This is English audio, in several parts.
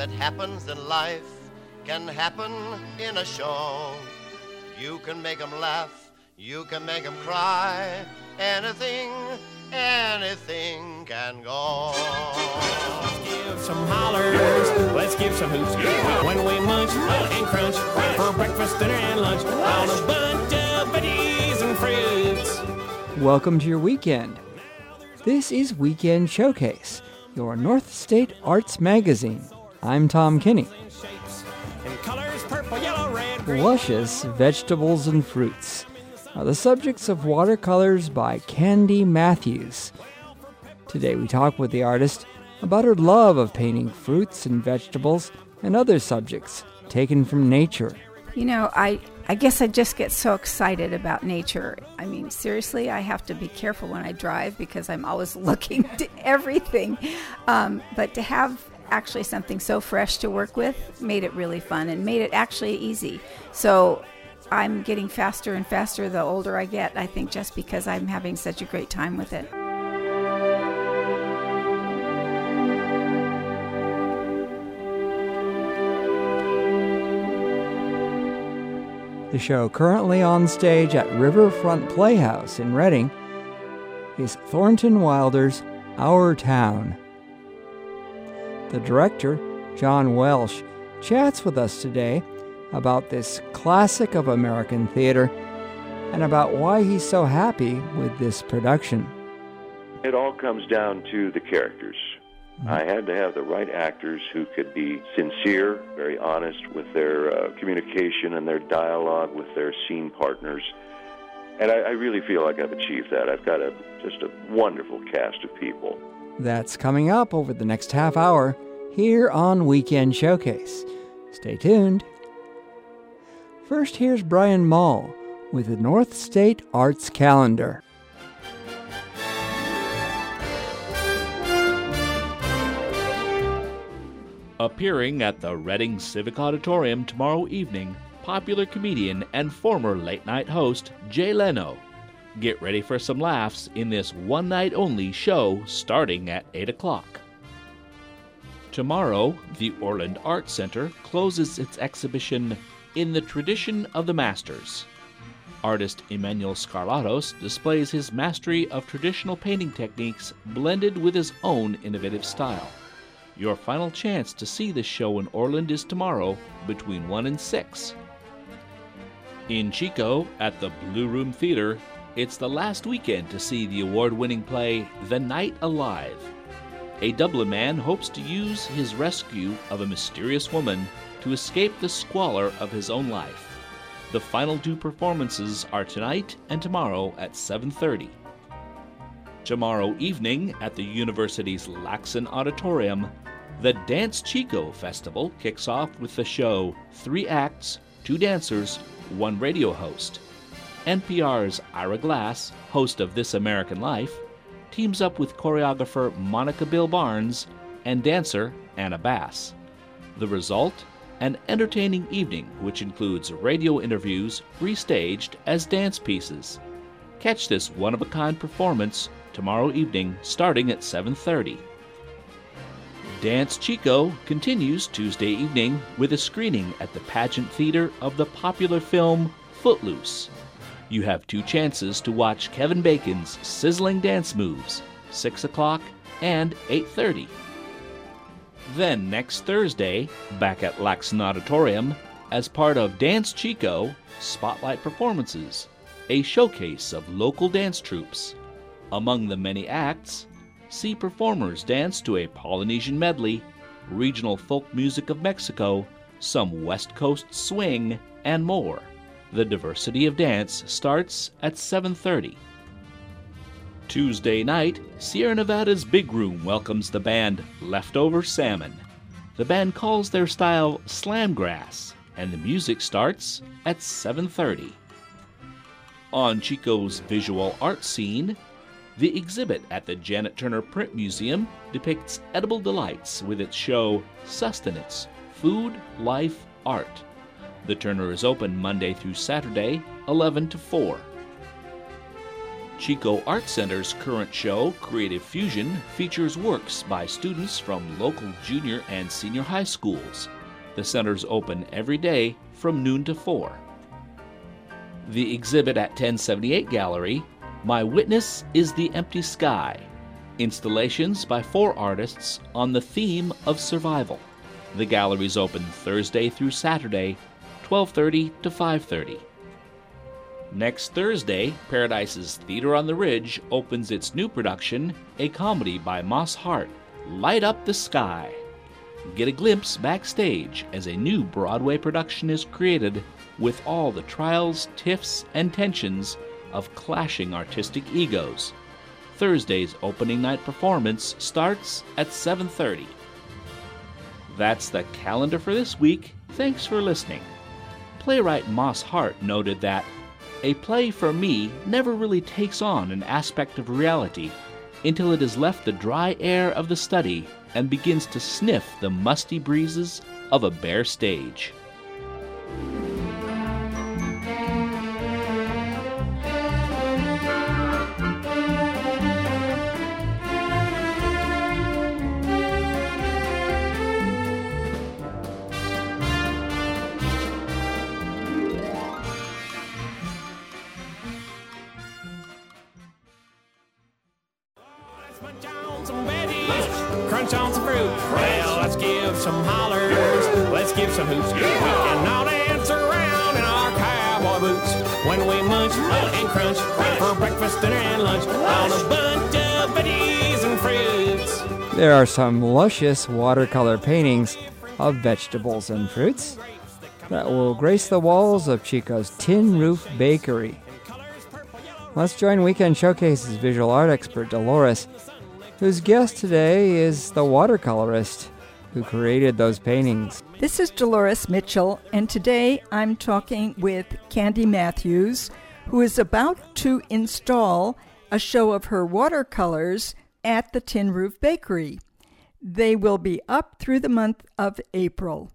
that happens in life can happen in a show. You can make 'em laugh, you can make 'em cry. Anything can go. Let's give some hollers, let's give some hoots. When we munch and crunch for breakfast, dinner, and lunch on a bunch of veggies and fruits. Welcome to your weekend. This is Weekend Showcase, your North State Arts magazine. I'm Tom Kinney. Luscious vegetables and fruits are the subjects of watercolors by Candy Matthews. Today we talk with the artist about her love of painting fruits and vegetables and other subjects taken from nature. You know, I guess I just get so excited about nature. I mean, seriously, I have to be careful when I drive because I'm always looking to everything. But to have actually something so fresh to work with made it really fun and made it actually easy. So I'm getting faster and faster the older I get, I think, just because I'm having such a great time with it. The show currently on stage at Riverfront Playhouse in Reading is Thornton Wilder's Our Town. The director, John Welsh, chats with us today about this classic of American theater and about why he's so happy with this production. It all comes down to the characters. I had to have the right actors who could be sincere, very honest with their communication and their dialogue with their scene partners. And I really feel like I've achieved that. I've got just a wonderful cast of people. That's coming up over the next half hour here on Weekend Showcase. Stay tuned. First, here's Brian Mull with the North State Arts Calendar. Appearing at the Reading Civic Auditorium tomorrow evening, popular comedian and former late-night host Jay Leno. Get ready for some laughs in this one-night-only show starting at 8 o'clock. Tomorrow, the Orland Art Center closes its exhibition In the Tradition of the Masters. Artist Emmanuel Scarlatos displays his mastery of traditional painting techniques blended with his own innovative style. Your final chance to see this show in Orland is tomorrow between 1 and 6. In Chico, at the Blue Room Theater, it's the last weekend to see the award-winning play The Night Alive. A Dublin man hopes to use his rescue of a mysterious woman to escape the squalor of his own life. The final two performances are tonight and tomorrow at 7:30. Tomorrow evening at the university's Laxon Auditorium, the Dance Chico Festival kicks off with the show 3 acts, 2 dancers, 1 radio host. NPR's Ira Glass, host of This American Life, teams up with choreographer Monica Bill Barnes and dancer Anna Bass. The result? An entertaining evening which includes radio interviews restaged as dance pieces. Catch this one-of-a-kind performance tomorrow evening starting at 7:30. Dance Chico continues Tuesday evening with a screening at the Pageant Theater of the popular film Footloose. You have 2 chances to watch Kevin Bacon's sizzling dance moves, 6 o'clock and 8:30. Then next Thursday, back at Laxon Auditorium, as part of Dance Chico Spotlight Performances, a showcase of local dance troupes. Among the many acts, see performers dance to a Polynesian medley, regional folk music of Mexico, some West Coast swing, and more. The diversity of dance starts at 7:30. Tuesday night, Sierra Nevada's Big Room welcomes the band Leftover Salmon. The band calls their style Slamgrass, and the music starts at 7:30. On Chico's visual art scene, the exhibit at the Janet Turner Print Museum depicts edible delights with its show Sustenance, Food, Life, Art. The Turner is open Monday through Saturday, 11 to 4. Chico Art Center's current show, Creative Fusion, features works by students from local junior and senior high schools. The center's open every day from noon to 4. The exhibit at 1078 Gallery, My Witness is the Empty Sky. Installations by 4 artists on the theme of survival. The gallery's open Thursday through Saturday, 12:30 to 5:30. Next Thursday, Paradise's Theater on the Ridge opens its new production, a comedy by Moss Hart, Light Up the Sky. Get a glimpse backstage as a new Broadway production is created with all the trials, tiffs, and tensions of clashing artistic egos. Thursday's opening night performance starts at 7:30. That's the calendar for this week. Thanks for listening. Playwright Moss Hart noted that a play for me never really takes on an aspect of reality until it has left the dry air of the study and begins to sniff the musty breezes of a bare stage. Crunch on some fruit. Well, let's give some hollers. Let's give some hoots. We can all dance around in our cowboy boots when we munch and crunch for breakfast, dinner, and lunch on a bunch of veggies and fruits. There are some luscious watercolor paintings of vegetables and fruits that will grace the walls of Chico's Tin Roof Bakery. Let's join Weekend Showcase's visual art expert Dolores, whose guest today is the watercolorist who created those paintings. This is Dolores Mitchell, and today I'm talking with Candy Matthews, who is about to install a show of her watercolors at the Tin Roof Bakery. They will be up through the month of April.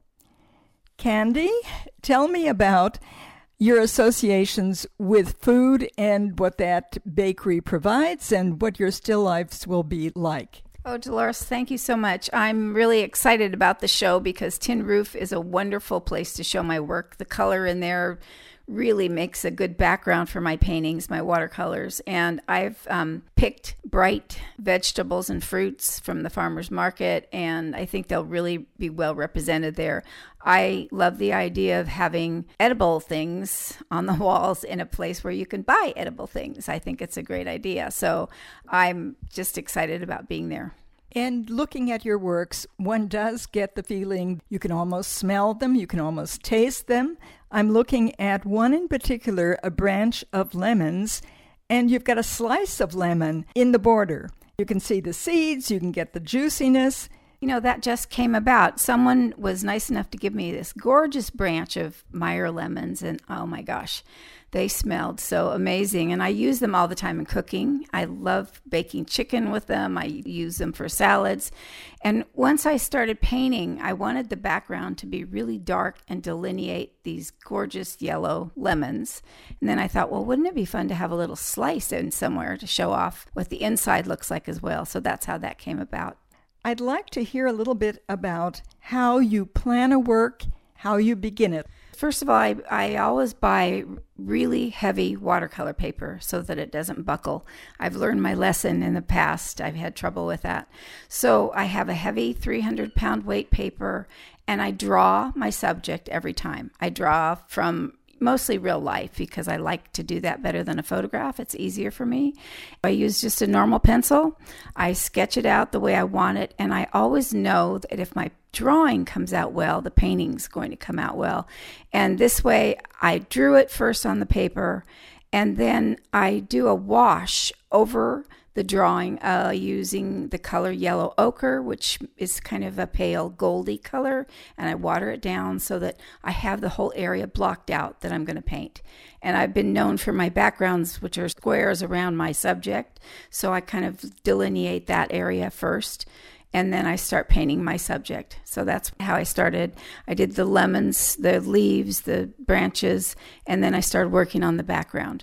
Candy, tell me about your associations with food and what that bakery provides and what your still lifes will be like. Oh, Dolores, thank you so much. I'm really excited about the show because Tin Roof is a wonderful place to show my work. The color in there really makes a good background for my paintings, my watercolors. And I've picked bright vegetables and fruits from the farmer's market, and I think they'll really be well represented there. I love the idea of having edible things on the walls in a place where you can buy edible things. I think it's a great idea. So I'm just excited about being there. And looking at your works, one does get the feeling you can almost smell them, you can almost taste them. I'm looking at one in particular, a branch of lemons, and you've got a slice of lemon in the border. You can see the seeds, you can get the juiciness. You know, that just came about. Someone was nice enough to give me this gorgeous branch of Meyer lemons, and oh my gosh, they smelled so amazing. And I use them all the time in cooking. I love baking chicken with them. I use them for salads. And once I started painting, I wanted the background to be really dark and delineate these gorgeous yellow lemons. And then I thought, well, wouldn't it be fun to have a little slice in somewhere to show off what the inside looks like as well? So that's how that came about. I'd like to hear a little bit about how you plan a work, how you begin it. First of all, I always buy really heavy watercolor paper so that it doesn't buckle. I've learned my lesson in the past. I've had trouble with that. So I have a heavy 300-pound weight paper, and I draw my subject every time. I draw from mostly real life because I like to do that better than a photograph. It's easier for me. I use just a normal pencil. I sketch it out the way I want it, and I always know that if my drawing comes out well, the painting's going to come out well. And this way, I drew it first on the paper, and then I do a wash over the drawing using the color yellow ochre, which is kind of a pale goldy color, and I water it down so that I have the whole area blocked out that I'm going to paint. And I've been known for my backgrounds, which are squares around my subject, so I kind of delineate that area first, and then I start painting my subject. So that's how I started. I did the lemons, the leaves, the branches, and then I started working on the background.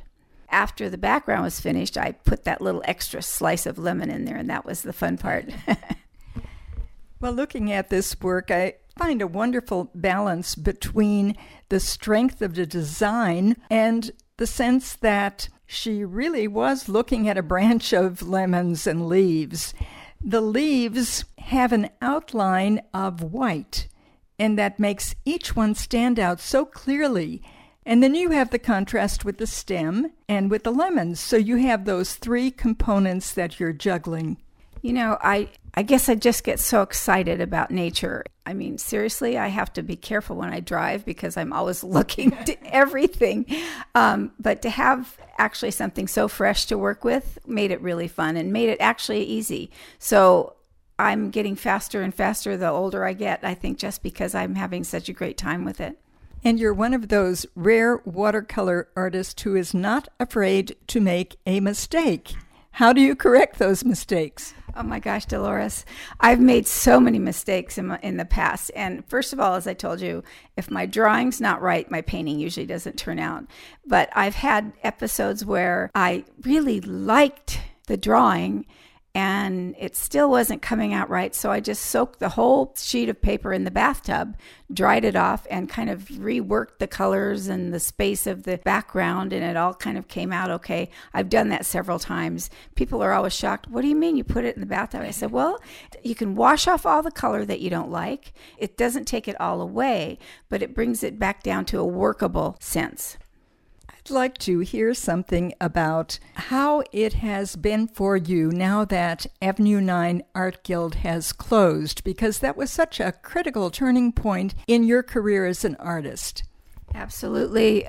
after the background was finished, I put that little extra slice of lemon in there, and that was the fun part. Well, looking at this work, I find a wonderful balance between the strength of the design and the sense that she really was looking at a branch of lemons and leaves. The leaves have an outline of white, and that makes each one stand out so clearly. And then you have the contrast with the stem and with the lemons. So you have those three components that you're juggling. You know, I guess I just get so excited about nature. I mean, seriously, I have to be careful when I drive because I'm always looking to everything. But to have actually something so fresh to work with made it really fun and made it actually easy. So I'm getting faster and faster the older I get, I think, just because I'm having such a great time with it. And you're one of those rare watercolor artists who is not afraid to make a mistake. How do you correct those mistakes? Oh my gosh, Dolores. I've made so many mistakes in the past. And first of all, as I told you, if my drawing's not right, my painting usually doesn't turn out. But I've had episodes where I really liked the drawing and it still wasn't coming out right. So I just soaked the whole sheet of paper in the bathtub, dried it off, and kind of reworked the colors and the space of the background, and it all kind of came out okay. I've done that several times. People are always shocked. What do you mean you put it in the bathtub? I said, well, you can wash off all the color that you don't like. It doesn't take it all away, but it brings it back down to a workable sense. I'd like to hear something about how it has been for you now that Avenue 9 Art Guild has closed, because that was such a critical turning point in your career as an artist. Absolutely.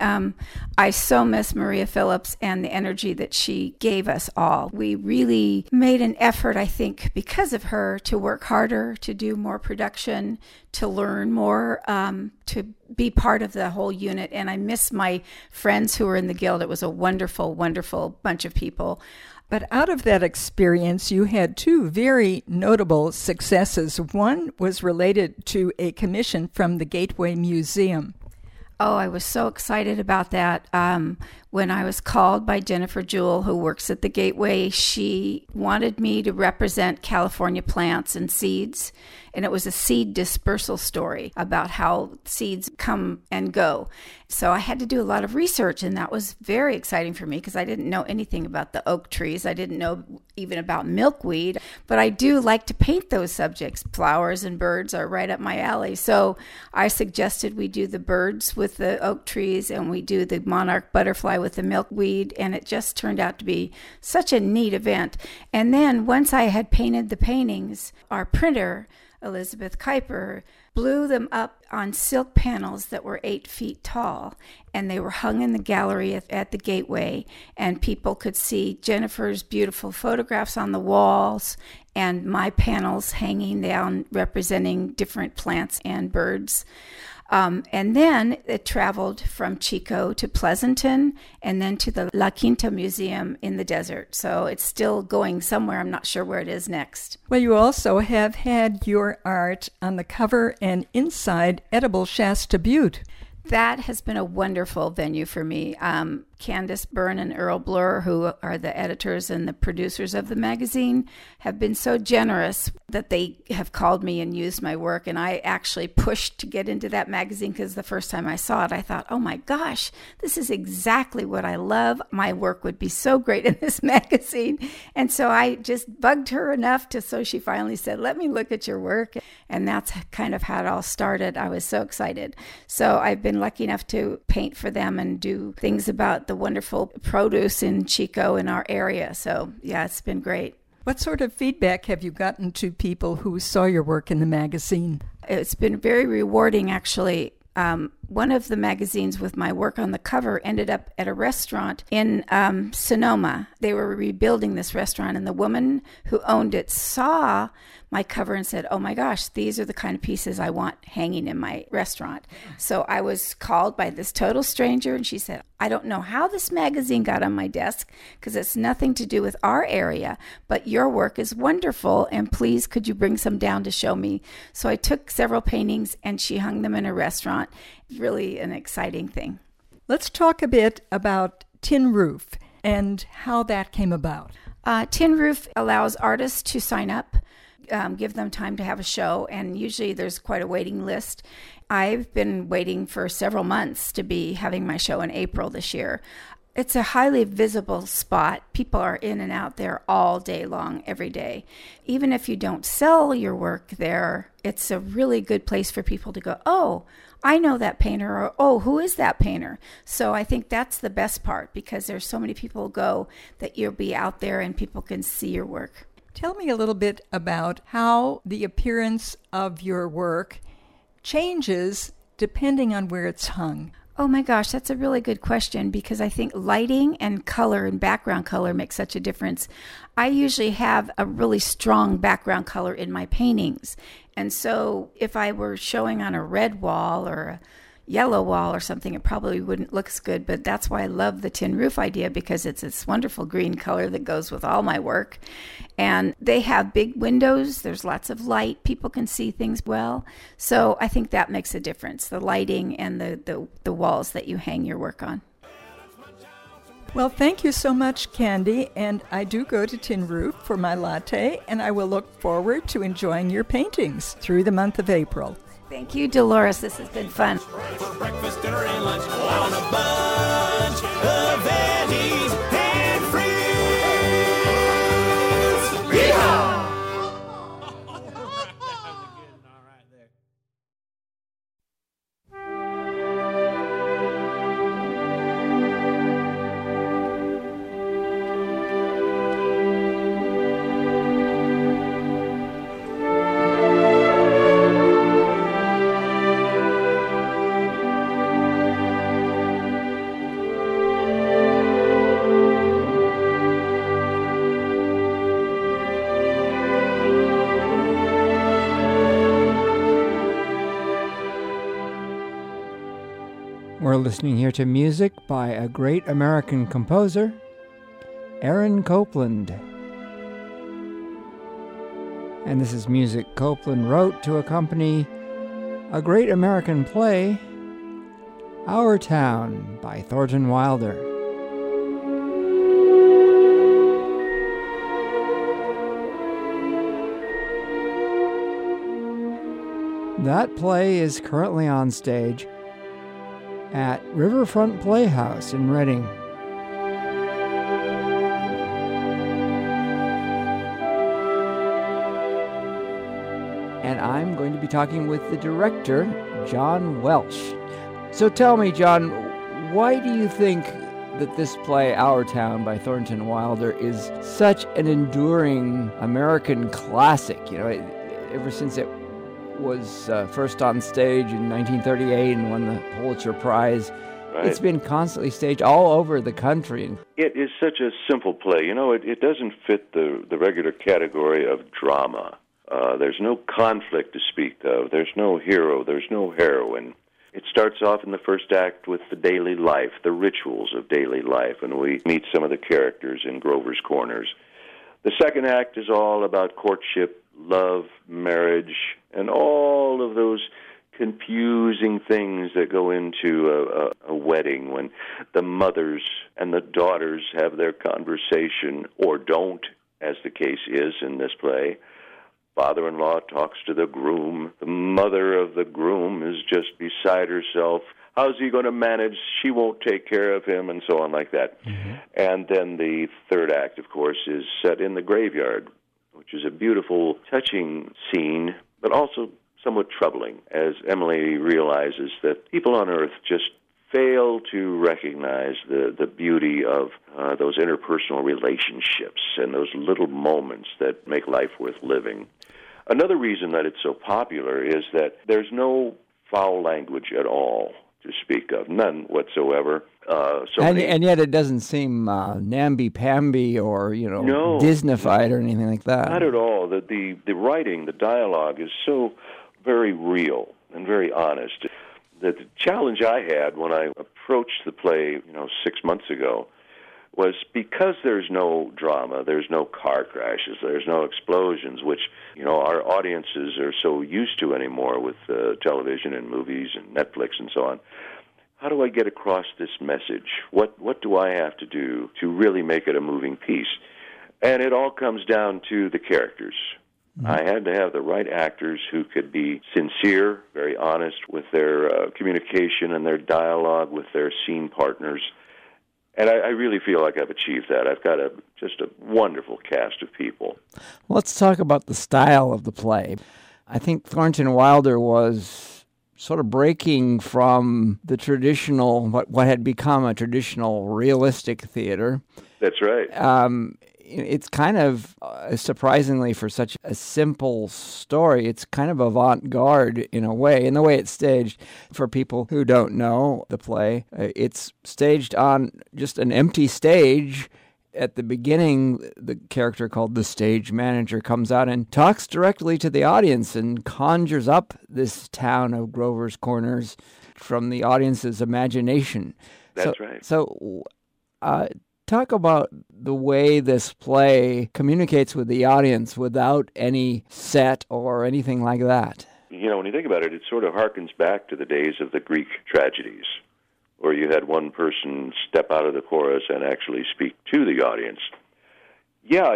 I so miss Maria Phillips and the energy that she gave us all. We really made an effort, I think, because of her, to work harder, to do more production, to learn more, to be part of the whole unit. And I miss my friends who were in the Guild. It was a wonderful, wonderful bunch of people. But out of that experience, you had two very notable successes. One was related to a commission from the Gateway Museum. Oh, I was so excited about that. When I was called by Jennifer Jewell, who works at the Gateway, she wanted me to represent California plants and seeds. And it was a seed dispersal story about how seeds come and go. So I had to do a lot of research, and that was very exciting for me because I didn't know anything about the oak trees. I didn't know even about milkweed, but I do like to paint those subjects. Flowers and birds are right up my alley. So I suggested we do the birds with the oak trees and we do the monarch butterfly with the milkweed, and it just turned out to be such a neat event. And then once I had painted the paintings, our printer, Elizabeth Kuiper, blew them up on silk panels that were 8 feet tall, and they were hung in the gallery at the Gateway, and people could see Jennifer's beautiful photographs on the walls and my panels hanging down representing different plants and birds. And then it traveled from Chico to Pleasanton and then to the La Quinta Museum in the desert. So it's still going somewhere. I'm not sure where it is next. Well, you also have had your art on the cover and inside Edible Shasta Butte. That has been a wonderful venue for me. Candace Byrne and Earl Blur, who are the editors and the producers of the magazine, have been so generous that they have called me and used my work. And I actually pushed to get into that magazine because the first time I saw it, I thought, oh my gosh, this is exactly what I love. My work would be so great in this magazine. And so I just bugged her enough so she finally said, let me look at your work. And that's kind of how it all started. I was so excited. So I've been lucky enough to paint for them and do things about the wonderful produce in Chico in our area. So yeah, it's been great. What sort of feedback have you gotten to people who saw your work in the magazine? It's been very rewarding, actually. One of the magazines with my work on the cover ended up at a restaurant in Sonoma. They were rebuilding this restaurant, and the woman who owned it saw my cover and said, oh my gosh, these are the kind of pieces I want hanging in my restaurant. So I was called by this total stranger, and she said, I don't know how this magazine got on my desk because it's nothing to do with our area, but your work is wonderful, and please could you bring some down to show me? So I took several paintings and she hung them in a restaurant. Really an exciting thing. Let's talk a bit about Tin Roof. and how that came about. Tin Roof allows artists to sign up, give them time to have a show, and usually there's quite a waiting list. I've been waiting for several months to be having my show in April this year. It's a highly visible spot. People are in and out there all day long, every day. Even if you don't sell your work there, it's a really good place for people to go, oh, I know that painter, or oh, who is that painter? So I think that's the best part, because there's so many people who go that you'll be out there and people can see your work. Tell me a little bit about how the appearance of your work changes depending on where it's hung. Oh my gosh, that's a really good question, because I think lighting and color and background color make such a difference. I usually have a really strong background color in my paintings. And so if I were showing on a red wall or a yellow wall or something, it probably wouldn't look as good. But that's why I love the tin roof idea, because it's this wonderful green color that goes with all my work. And they have big windows. There's lots of light. People can see things well. So I think that makes a difference, the lighting and the walls that you hang your work on. Well, thank you so much, Candy. And I do go to Tin Roof for my latte, and I will look forward to enjoying your paintings through the month of April. Thank you, Dolores. This has been fun. For breakfast, dinner, and lunch on a bunch of veggies and fruits. Yeehaw! We're listening here to music by a great American composer, Aaron Copland. And this is music Copland wrote to accompany a great American play, Our Town by Thornton Wilder. That play is currently on stage at Riverfront Playhouse in Reading. And I'm going to be talking with the director, John Welsh. So tell me, John, why do you think that this play, Our Town by Thornton Wilder, is such an enduring American classic? You know, ever since it was first on stage in 1938 and won the Pulitzer Prize. Right. It's been constantly staged all over the country. It is such a simple play. You know, it doesn't fit the regular category of drama. There's no conflict to speak of. There's no hero. There's no heroine. It starts off in the first act with the daily life, the rituals of daily life, and we meet some of the characters in Grover's Corners. The second act is all about courtship, love, marriage, and all of those confusing things that go into a wedding when the mothers and the daughters have their conversation, or don't, as the case is in this play. Father-in-law talks to the groom. The mother of the groom is just beside herself. How's he going to manage? She won't take care of him, and so on like that. Mm-hmm. And then the third act, of course, is set in the graveyard, which is a beautiful, touching scene, but also somewhat troubling, as Emily realizes that people on Earth just fail to recognize the beauty of those interpersonal relationships and those little moments that make life worth living. Another reason that it's so popular is that there's no foul language at all to speak of, none whatsoever. And yet it doesn't seem namby-pamby or, no, Disney-fied or anything like that. Not at all. The writing, the dialogue is so very real and very honest. The challenge I had when I approached the play, 6 months ago, was because there's no drama, there's no car crashes, there's no explosions, which, our audiences are so used to anymore with television and movies and Netflix and so on. how do I get across this message? What do I have to do to really make it a moving piece? And it all comes down to the characters. I had to have the right actors who could be sincere, very honest with their communication and their dialogue with their scene partners. And I really feel like I've achieved that. I've got just a wonderful cast of people. Let's talk about the style of the play. I think Thornton Wilder was sort of breaking from the traditional, what had become a traditional realistic theater. That's right. It's kind of, surprisingly for such a simple story, it's kind of avant-garde in a way, in the way it's staged. For people who don't know the play, it's staged on just an empty stage. At the beginning, the character called the stage manager comes out and talks directly to the audience and conjures up this town of Grover's Corners from the audience's imagination. That's right. So, talk about the way this play communicates with the audience without any set or anything like that. You know, when you think about it, it sort of harkens back to the days of the Greek tragedies, where you had one person step out of the chorus and actually speak to the audience. Yeah,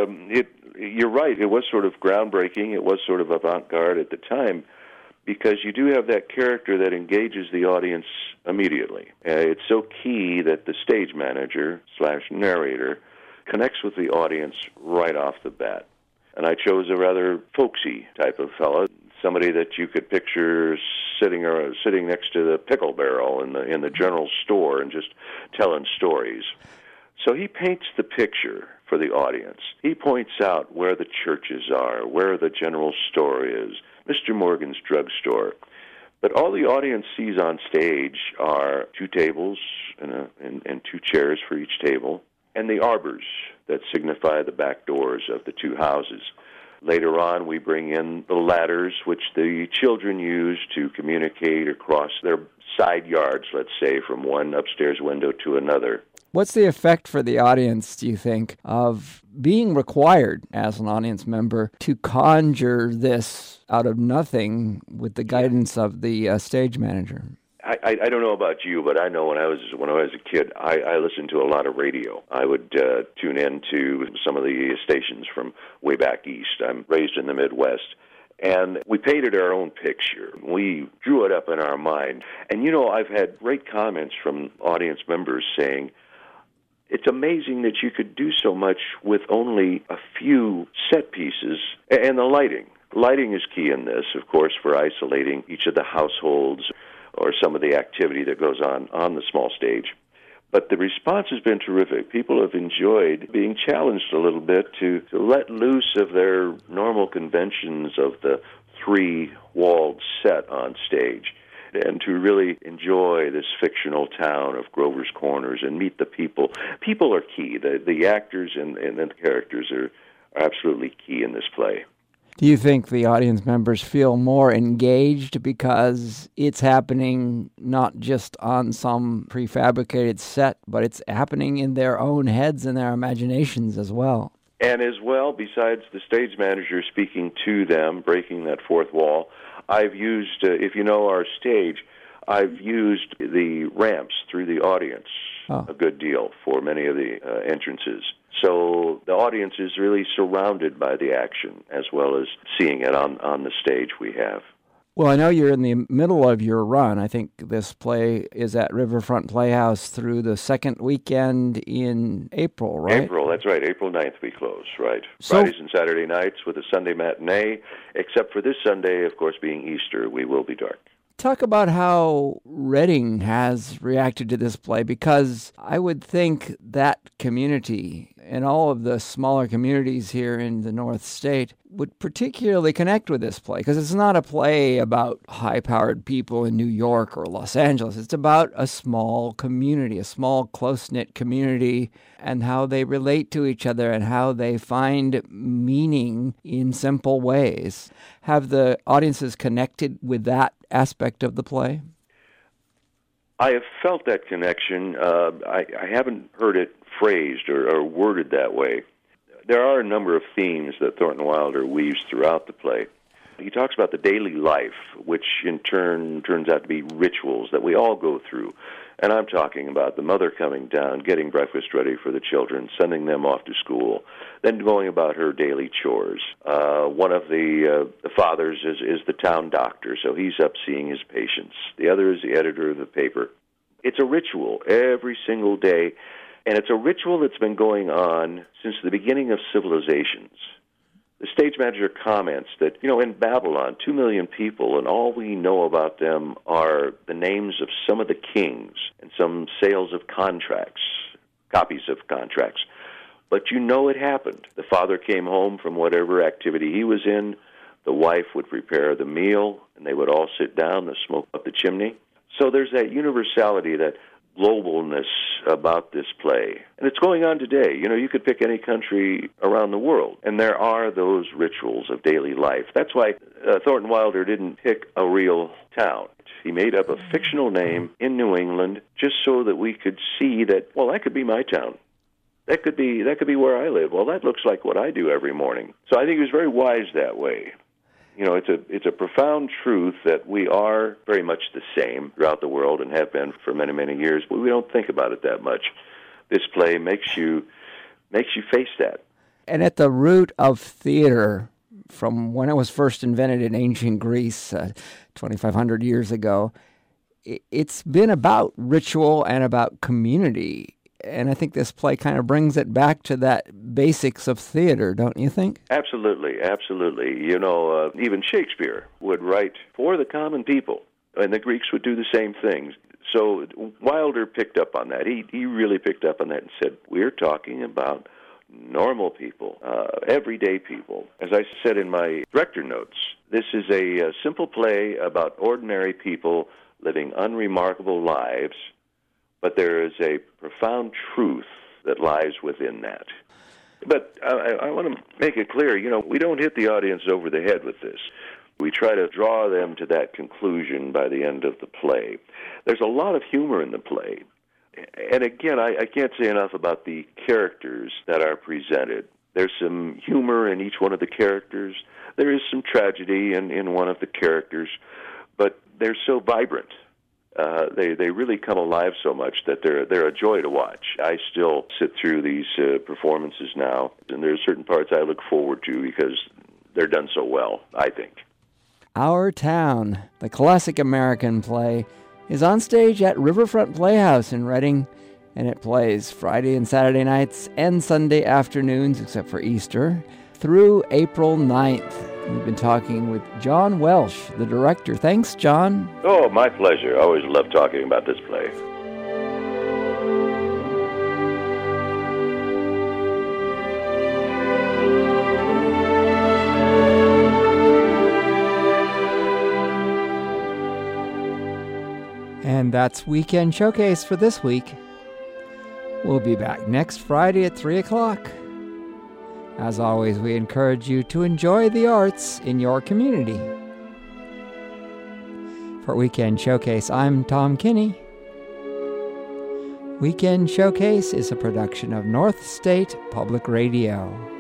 you're right. It was sort of groundbreaking. It was sort of avant-garde at the time, because you do have that character that engages the audience immediately. It's so key that the stage manager / narrator connects with the audience right off the bat. And I chose a rather folksy type of fellow, somebody that you could picture sitting next to the pickle barrel in the general store and just telling stories. So he paints the picture for the audience. He points out where the churches are, where the general store is, Mr. Morgan's drugstore. But all the audience sees on stage are 2 tables and 2 chairs for each table, and the arbors that signify the back doors of the 2 houses. Later on, we bring in the ladders, which the children use to communicate across their side yards, let's say, from one upstairs window to another. What's the effect for the audience, do you think, of being required as an audience member to conjure this out of nothing with the guidance of the stage manager? I don't know about you, but I know when I was a kid, I listened to a lot of radio. I would tune in to some of the stations from way back east. I'm raised in the Midwest. And we painted our own picture. We drew it up in our mind. And, you know, I've had great comments from audience members saying, it's amazing that you could do so much with only a few set pieces. And the lighting. Lighting is key in this, of course, for isolating each of the households or some of the activity that goes on the small stage. But the response has been terrific. People have enjoyed being challenged a little bit to let loose of their normal conventions of the 3-walled set on stage and to really enjoy this fictional town of Grover's Corners and meet the people. People are key. The actors and the characters are absolutely key in this play. Do you think the audience members feel more engaged because it's happening not just on some prefabricated set, but it's happening in their own heads and their imaginations as well? And as well, besides the stage manager speaking to them, breaking that 4th wall, I've used, if you know our stage, I've used the ramps through the audience a good deal for many of the entrances. So the audience is really surrounded by the action as well as seeing it on the stage we have. Well, I know you're in the middle of your run. I think this play is at Riverfront Playhouse through the 2nd weekend in April, right? April, that's right. April 9th we close, right. So, Fridays and Saturday nights with a Sunday matinee, except for this Sunday, of course, being Easter, we will be dark. Talk about how Reading has reacted to this play, because I would think that community and all of the smaller communities here in the North State would particularly connect with this play, because it's not a play about high-powered people in New York or Los Angeles. It's about a small community, a small, close-knit community, and how they relate to each other and how they find meaning in simple ways. Have the audiences connected with that aspect of the play? I have felt that connection. I haven't heard it phrased or worded that way. There are a number of themes that Thornton Wilder weaves throughout the play. He talks about the daily life, which in turn turns out to be rituals that we all go through. And I'm talking about the mother coming down, getting breakfast ready for the children, sending them off to school, then going about her daily chores. One of the fathers is the town doctor, so he's up seeing his patients. The other is the editor of the paper. It's a ritual every single day, and it's a ritual that's been going on since the beginning of civilizations. The stage manager comments that, in Babylon, 2 million people, and all we know about them are the names of some of the kings and some sales of contracts, copies of contracts. But it happened. The father came home from whatever activity he was in. The wife would prepare the meal, and they would all sit down, the smoke up the chimney. So there's that universality, that globalness about this play. And it's going on today. You could pick any country around the world, and there are those rituals of daily life. That's why Thornton Wilder didn't pick a real town. He made up a fictional name in New England just so that we could see that, well, that could be my town. That could be where I live. Well, that looks like what I do every morning. So I think he was very wise that way. It's a profound truth that we are very much the same throughout the world and have been for many, many years, but we don't think about it that much. This play makes you face that. And at the root of theater, from when it was first invented in ancient Greece 2,500 years ago, it's been about ritual and about community. And I think this play kind of brings it back to that basics of theater, don't you think? Absolutely, absolutely. Even Shakespeare would write for the common people, and the Greeks would do the same things. So Wilder picked up on that. He really picked up on that and said, we're talking about normal people, everyday people. As I said in my director notes, this is a simple play about ordinary people living unremarkable lives, but there is a profound truth that lies within that. But I want to make it clear, we don't hit the audience over the head with this. We try to draw them to that conclusion by the end of the play. There's a lot of humor in the play. And again, I can't say enough about the characters that are presented. There's some humor in each one of the characters. There is some tragedy in one of the characters, but they're so vibrant. They really come alive so much that they're a joy to watch. I still sit through these performances now, and there are certain parts I look forward to because they're done so well, I think. Our Town, the classic American play, is on stage at Riverfront Playhouse in Reading, and it plays Friday and Saturday nights and Sunday afternoons, except for Easter, through April 9th. We've been talking with John Welsh, the director. Thanks, John. Oh, my pleasure. I always love talking about this play. And that's Weekend Showcase for this week. We'll be back next Friday at 3 o'clock. As always, we encourage you to enjoy the arts in your community. For Weekend Showcase, I'm Tom Kinney. Weekend Showcase is a production of North State Public Radio.